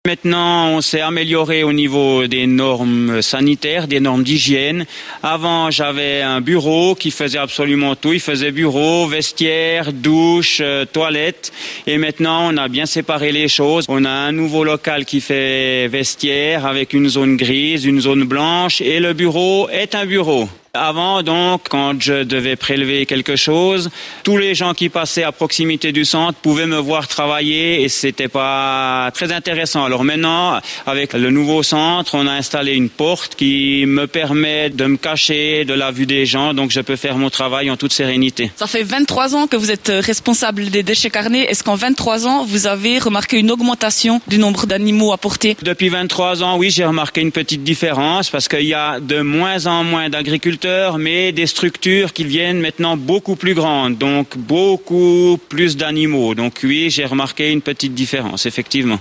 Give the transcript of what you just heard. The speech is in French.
Maintenant, on s'est amélioré au niveau des normes sanitaires, des normes d'hygiène. Avant, j'avais un bureau qui faisait absolument tout. Il faisait bureau, vestiaire, douche, toilette. Et maintenant, on a bien séparé les choses. On a un nouveau local qui fait vestiaire avec une zone grise, une zone blanche. Et le bureau est un bureau. Avant, donc, quand je devais prélever quelque chose, tous les gens qui passaient à proximité du centre pouvaient me voir travailler et c'était pas très intéressant. Alors maintenant, avec le nouveau centre, on a installé une porte qui me permet de me cacher de la vue des gens, donc je peux faire mon travail en toute sérénité. Ça fait 23 ans que vous êtes responsable des déchets carnés. Est-ce qu'en 23 ans, vous avez remarqué une augmentation du nombre d'animaux apportés? Depuis 23 ans, oui, j'ai remarqué une petite différence parce qu'il y a de moins en moins d'agriculteurs, mais des structures qui viennent maintenant beaucoup plus grandes, donc beaucoup plus d'animaux. Donc oui, j'ai remarqué une petite différence, effectivement.